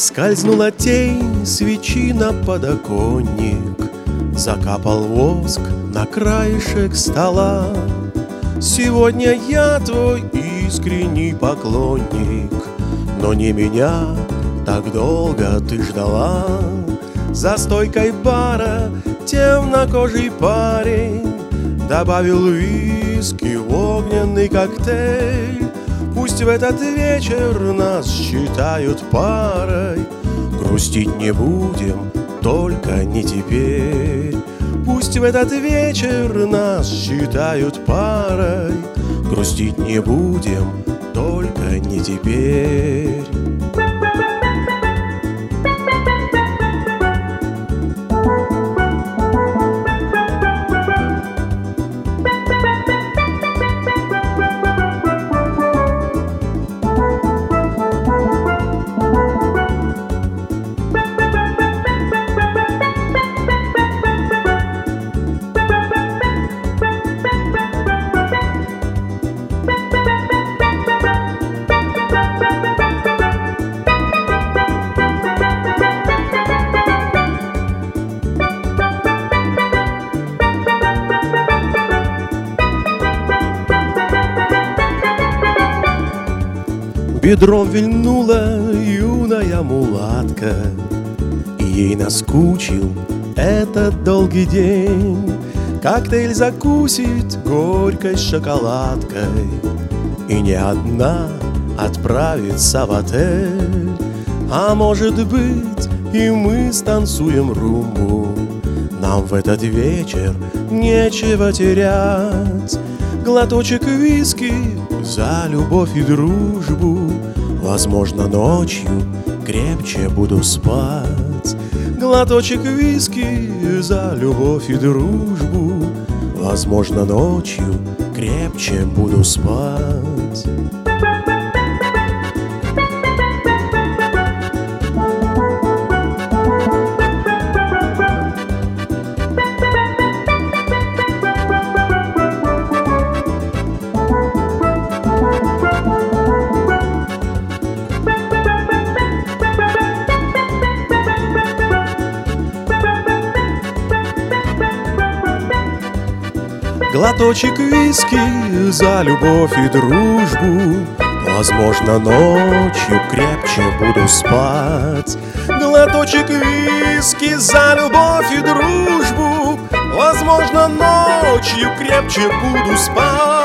Скользнула тень свечи на подоконник, закапал воск на краешек стола. Сегодня я твой искренний поклонник, но не меня так долго ты ждала. За стойкой бара темнокожий парень добавил виски в огненный коктейль. Пусть в этот вечер нас считают парой, грустить не будем, только не теперь. Пусть в этот вечер нас считают парой, грустить не будем, только не теперь. Бедром вильнула юная мулатка, и ей наскучил этот долгий день. Коктейль закусит горькой шоколадкой, и не одна отправится в отель. А может быть, и мы станцуем румбу. Нам в этот вечер нечего терять. Глоточек виски за любовь и дружбу. Возможно, ночью крепче буду спать. Глоточек виски за любовь и дружбу. Возможно, ночью крепче буду спать. Глоточек виски за любовь и дружбу. Возможно, ночью крепче буду спать. Глоточек виски за любовь и дружбу. Возможно, ночью крепче буду спать.